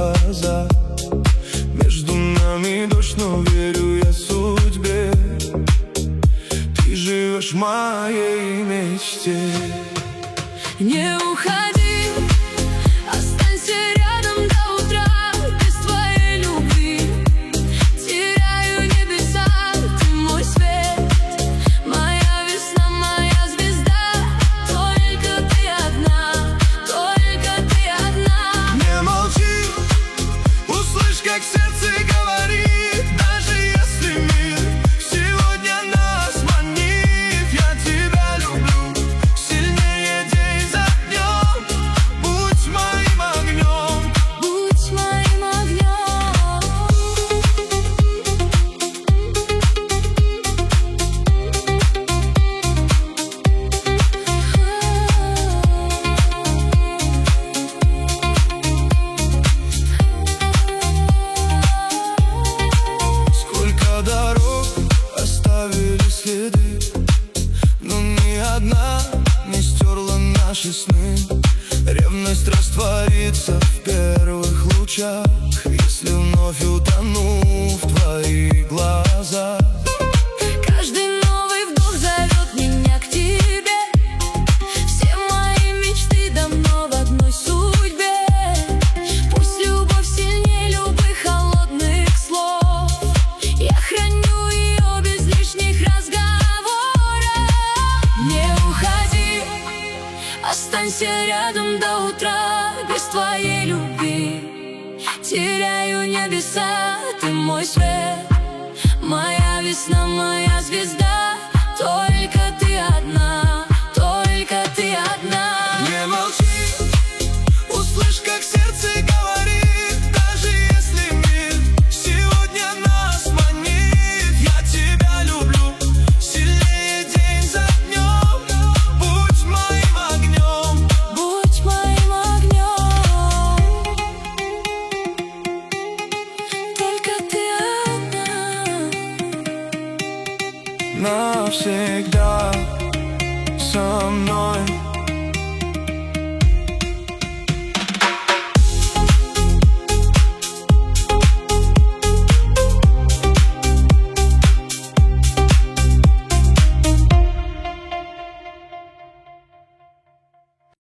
глаза. Между нами дождь, но верю я судьбе. Ты живешь в моей мечте. Не уходи, останься рядом до утра. Без твоей любви теряю небеса. Ты мой свет, моя весна, моя звезда. Только ты одна, только ты одна. Не молчи, услышь, как сердце говорит. Даже если мир сегодня нас манит, я тебя люблю сильнее день за днем. Будь моим огнем, Будь моим огнем. сколько дорог оставили следы, но ни одна не стерла наши сны. Ревность растворится в первых лучах, если вновь утону в твоих глазах. Каждый новый вдох зовет меня к тебе. Все мои мечты давно в одной судьбе. Пусть любовь сильнее любых холодных слов. Я храню ее без лишних разговоров. Не уходи, останься рядом до утра. Без твоей любви теряю небеса. Ты мой свет, моя весна, моя звезда. Только ты одна, только ты одна. Не молчи, услышь, как сердце говорит. Даже если мир сегодня нас манит, я тебя люблю сильнее день за днем. Будь моим огнем, Будь моим огнем. Только ты одна. навсегда со мной.